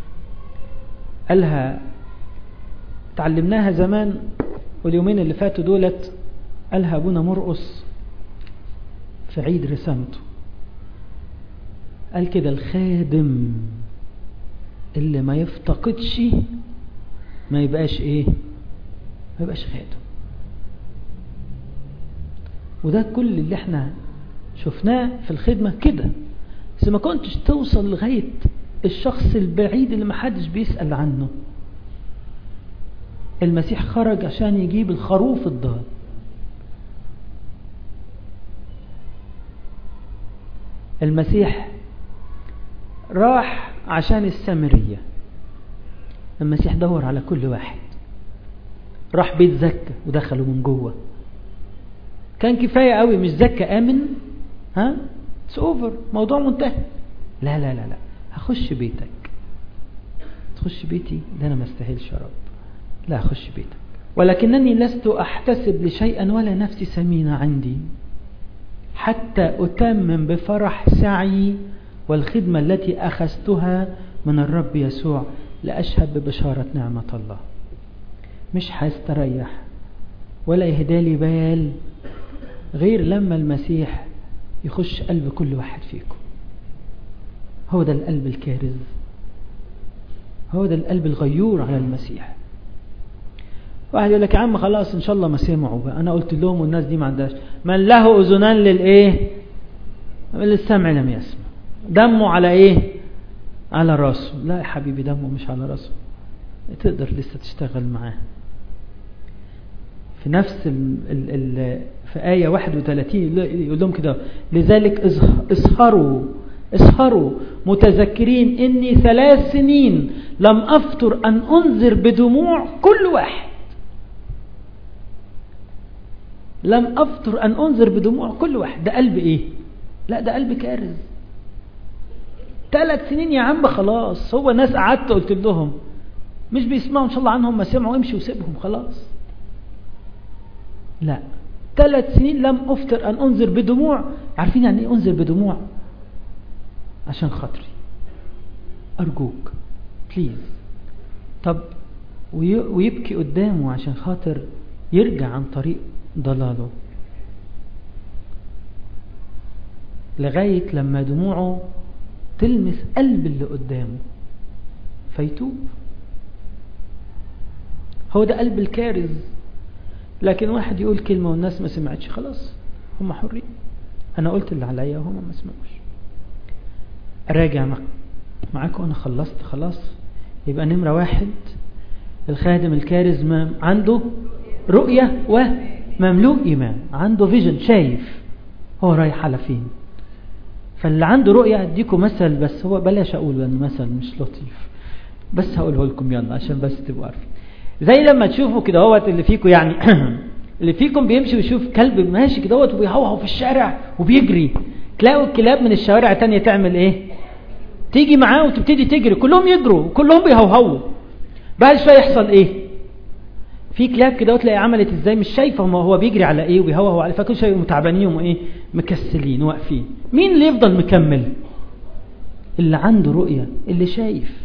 قالها تعلمناها زمان، واليومين اللي فاتوا دولت قالها أبونا مرقس في عيد رسامته. قال كده: الخادم اللي ما يفتقدش ما يبقاش ايه ما يبقاش خادم. وده كل اللي احنا شفناه في الخدمة كده. بس ما كنتش توصل لغاية الشخص البعيد اللي ما حدش بيسأل عنه. المسيح خرج عشان يجيب الخروف الضال. المسيح راح عشان السامرية. المسيح دور على كل واحد. راح بيت زكا ودخلوا من جوه. كان كفاية قوي مش زكا آمن، ها اتس اوفر، موضوع منتهي. لا لا لا لا هخش بيتك. تخش بيتي؟ ده انا ما استاهلش يا رب. لا هخش بيتك. ولكنني لست احتسب لشيئا ولا نفسي سمينة عندي حتى أتمم بفرح سعي والخدمة التي أخذتها من الرب يسوع لأشهد ببشارة نعمة الله. مش هستريح ولا يهدالي بال غير لما المسيح يخش قلب كل واحد فيكم. هو ده القلب الكارز، هو ده القلب الغيور على المسيح. واحد يقول لك: يا عم خلاص ان شاء الله ما سمعوا بقى، انا قلت لهم والناس دي ما عندهاش. من له اذنان للايه للسمع لم يسمع. دمه على ايه؟ على راسه. لا يا حبيبي، دمه مش على راسه، تقدر لسه تشتغل معاه. في نفس ال ال ال في آية واحد وثلاثين يقول لهم كده: لذلك اسهروا اسهروا متذكرين اني ثلاث سنين لم افطر ان انذر بدموع كل واحد. لم افطر ان انذر بدموع كل واحد. ده قلب ايه؟ لا ده قلب كارز. ثلاث سنين يا عم خلاص. هو ناس قعدت قلت لهم مش بيسمعوا ان شاء الله عنهم ما سمعوا، امشي وسيبهم خلاص. لا، ثلاث سنين لم افطر ان انذر بدموع. عارفين يعني ايه انذر بدموع؟ عشان خاطري، ارجوك بليز. طب ويبكي قدامه عشان خاطر يرجع عن طريق ضلاله، لغاية لما دموعه تلمس قلب اللي قدامه فيتوب. هو ده قلب الكارز. لكن واحد يقول كلمة والناس ما سمعتش، خلاص هم حرين. انا قلت اللي عليا وهم ما سمعوش. اراجع معاكم، انا خلصت خلاص. يبقى نمرة واحد: الخادم الكارز ما عنده رؤية ومملوء ايمان، عنده فيجن، شايف هو رايح على فين. فاللي عنده رؤية اديكم مثل، بس هو بلاش اقول انه مثل مش لطيف، بس هقوله لكم يلا عشان بس تبقوا عارفين. زي لما تشوفوا كده هوت اللي فيكم يعني اللي فيكم بيمشي ويشوف كلب ماشي كده هوت وبيهوهو في الشارع وبيجري، تلاقوا الكلاب من الشوارع تانية تعمل ايه؟ تيجي معاه وتبتدي تجري، كلهم يجروا وكلهم بيهوهوا. بعد شويه يحصل ايه؟ في كلاب كده تلاقي عملت ازاي مش شايفه ما هو بيجري على ايه وبيهوهو على، فكل شويه متعبانين وايه مكسلين واقفين. مين اللي يفضل مكمل؟ اللي عنده رؤيه، اللي شايف.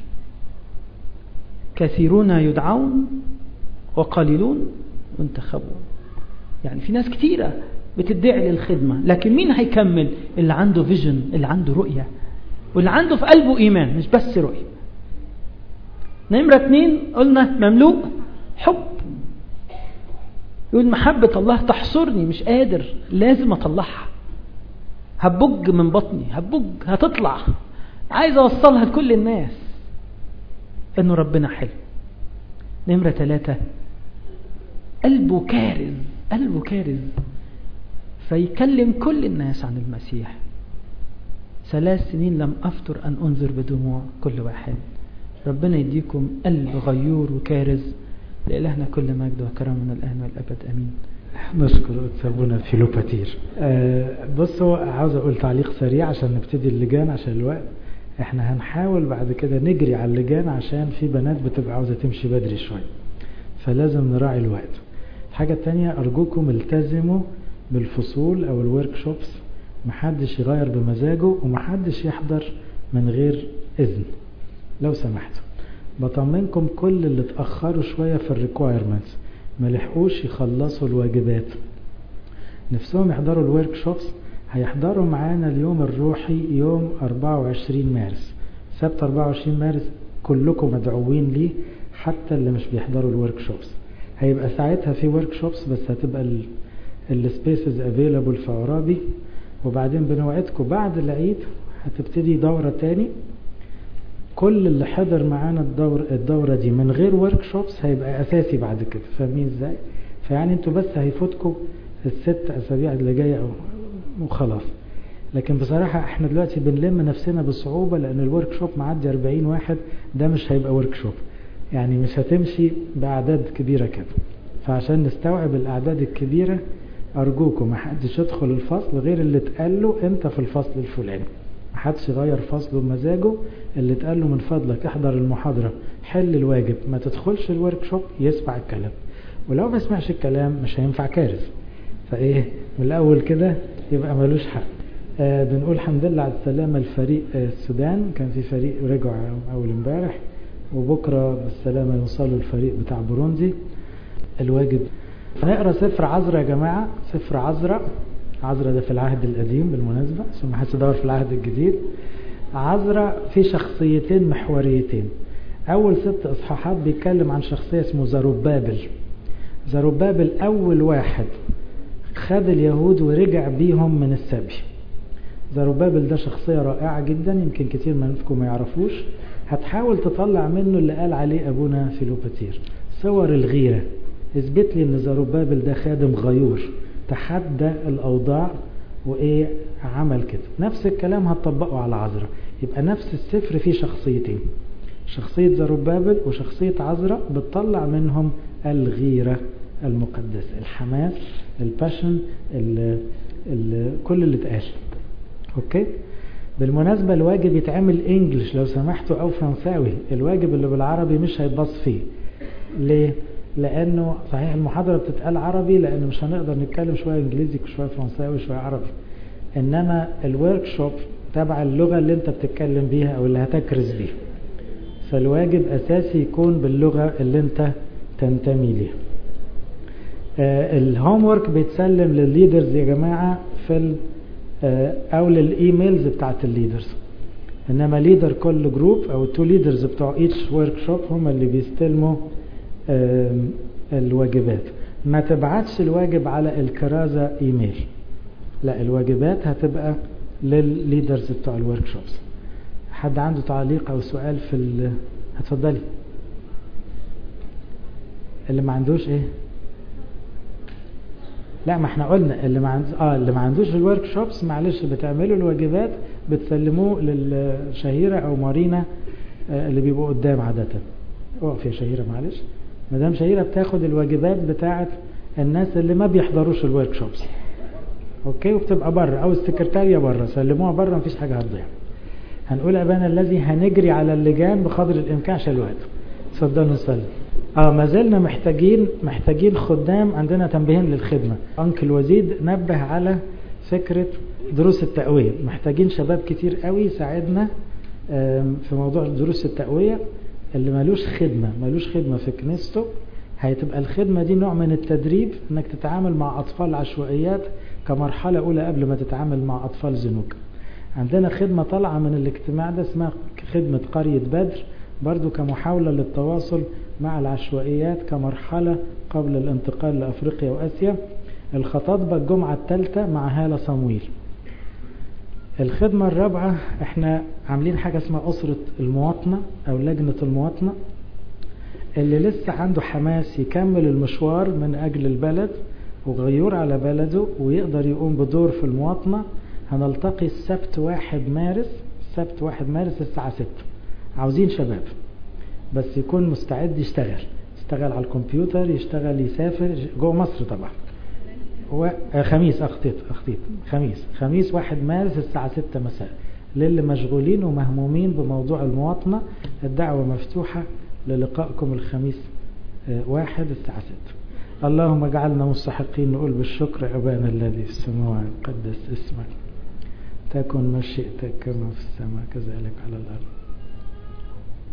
كثيرون يدعون وقليلون ينتخبون. يعني في ناس كتيره بتدعي للخدمه، لكن مين هيكمل؟ اللي عنده فيجن، اللي عنده رؤيه، واللي عنده في قلبه ايمان مش بس رؤيه. نمرة اتنين قلنا مملوء حب. يقول محبة الله تحصرني، مش قادر، لازم اطلعها، هبج من بطني، هبج هتطلع، عايز اوصلها لكل الناس انه ربنا حلو. نمرة ثلاثة قلبه كارز، قلبه كارز فيكلم كل الناس عن المسيح. ثلاث سنين لم أفتر أن أنذر بدموع كل واحد. ربنا يديكم قلب غيور وكارز. لإلهنا كل مجد وكرم من الآن والأبد أمين. نشكر أبونا فيلوباتير. أه بصوا عاوز أقول تعليق سريع عشان نبتدي اللجان عشان الوقت. احنا هنحاول بعد كده نجري على اللجان عشان في بنات بتبقى عاوزة تمشي بدري شوية، فلازم نراعي الوقت. الحاجة التانية أرجوكم التزموا بالفصول أو الورك شوبس، محدش يغير بمزاجه ومحدش يحضر من غير إذن. لو سمحتوا بطمنكم كل اللي اتأخروا شوية في الريكوايرمنتس ما لحقوش يخلصوا الواجبات نفسهم يحضروا الورك شوبس هيحضروا معانا اليوم الروحي يوم أربعة وعشرين مارس سبت أربعة وعشرين مارس كلكم مدعوين ليه حتى اللي مش بيحضروا الورك شوبس هيبقى ساعتها في ورك شوبس بس هتبقى السبيسز افيلابل في عرابي وبعدين بنوعدكم بعد العيد هتبتدي دورة تاني كل اللي حضر معانا الدور الدورة دي من غير ورك شوبس هيبقى اساسي بعد كده فاهمين ازاي فيعني انتوا بس هيفوتكم الست اسابيع اللي جايه وخلاص لكن بصراحة احنا دلوقتي بنلم نفسنا بصعوبة لان الورك شوب معدي أربعين واحد ده مش هيبقى ورك شوب يعني مش هتمشي باعداد كبيرة كده فعشان نستوعب الاعداد الكبيرة ارجوكم ما حدش يدخل الفصل غير اللي اتقال له انت في الفصل الفلاني ما حدش يغير فصله بمزاجه اللي اتقال له من فضلك احضر المحاضرة حل الواجب ما تدخلش الورك شوب يسمع الكلام ولو ما سمعش الكلام مش هينفع كارث فايه من الاول كده يبقى ملوش حق آه بنقول الحمد لله على السلامة الفريق آه السودان كان في فريق رجع اول امبارح وبكرة بالسلامة يوصلوا الفريق بتاع بوروندي الواجب هنقرأ سفر عزرا يا جماعة سفر عزرا عزرا ده في العهد القديم بالمناسبة عشان ما حدش يدور في العهد الجديد عزرا في شخصيتين محوريتين اول ست اصحاحات بيتكلم عن شخصية اسمه زروبابل زروبابل اول واحد خد اليهود ورجع بيهم من السبي زروبابل ده شخصية رائعة جدا يمكن كتير منكم ما يعرفوش هتحاول تطلع منه اللي قال عليه ابونا فيلوباتير صور الغيرة اثبت لي ان زروبابل ده خادم غيور تحدى الاوضاع وايه عمل كده نفس الكلام هتطبقه على عزرا يبقى نفس السفر فيه شخصيتين شخصية زروبابل وشخصية عزرا بتطلع منهم الغيرة المقدسة الحماس الباشن ال ال كل اللي اتقال اوكي بالمناسبة الواجب يتعمل انجلش لو سمحتوا او فرنساوي الواجب اللي بالعربي مش هيتبص فيه ليه لانه صحيح المحاضرة بتتقال عربي لانه مش هنقدر نتكلم شوية انجليزي وشوية فرنساوي وشوية عربي انما الورك شوب تبع اللغة اللي انت بتتكلم بيها او اللي هتكرز بيها فالواجب اساسي يكون باللغة اللي انت تنتمي ليها آه الهوم ورك بيتسلم للليدرز يا جماعة في آه او للايميلز بتاعت الليدرز انما ليدر كل جروب او التو ليدرز بتوع ايتش ورك شوب هم اللي بيستلموا آه الواجبات ما تبعتش الواجب على الكرازة ايميل لا الواجبات هتبقى للليدرز بتوع الورك شوبس حد عنده تعليق او سؤال في ال... هتفضلي اللي ما عندوش ايه لا ما احنا قلنا اللي ما عندوش اه اللي ما عندوش الورك شوبس معلش بتعملوا الواجبات بتسلموه للشهيرة او مارينا آه اللي بيبقوا قدام عادة اقف يا شهيرة معلش مدام شهيرة بتاخد الواجبات بتاعت الناس اللي ما بيحضروش الورك شوبس اوكي وبتبقى بره او السكرتارية بره سلموها بره مفيش حاجة هتضيع هنقول ابانا الذي هنجري على اللجان بقدر الامكان عشان الوقت اتفضلوا نصلي اه ما زلنا محتاجين محتاجين خدام عندنا تنبيهين للخدمة انكل وزيد نبه على فكرة دروس التقوية محتاجين شباب كتير قوي يساعدنا في موضوع دروس التقوية اللي مالوش خدمة مالوش خدمة في كنيسته هيتبقى الخدمة دي نوع من التدريب انك تتعامل مع اطفال عشوائيات كمرحلة اولى قبل ما تتعامل مع اطفال زنوج عندنا خدمة طالعة من الاجتماع ده اسمها خدمة قرية بدر برضو كمحاولة للتواصل مع العشوائيات كمرحلة قبل الانتقال لأفريقيا وآسيا الخطاطبة الجمعة الثالثة مع هالة صمويل الخدمة الرابعة احنا عاملين حاجة اسمها أسرة المواطنة أو لجنة المواطنة اللي لسه عنده حماس يكمل المشوار من أجل البلد وغيور على بلده ويقدر يقوم بدور في المواطنة هنلتقي السبت واحد مارس السبت واحد مارس الساعة ستة عاوزين شباب بس يكون مستعد يشتغل يشتغل على الكمبيوتر يشتغل يسافر جوه مصر طبعا هو خميس أخطيت أخطيت خميس خميس واحد مارس الساعة ستة مساء للي مشغولين ومهمومين بموضوع المواطنة الدعوة مفتوحة للقائكم الخميس واحد الساعة ستة اللهم اجعلنا مستحقين نقول بالشكر أبانا الذي في السماوات قدس اسمك تكن مشيئتك كما في السماء كذلك على الأرض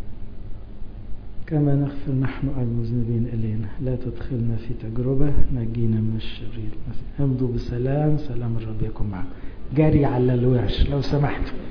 كما نغفر نحن المذنبين إلينا. لا تدخلنا في تجربة، نجينا من الشرير. امضوا بسلام، سلام الرب يكون معكم. جري على الوحش لو سمحتوا.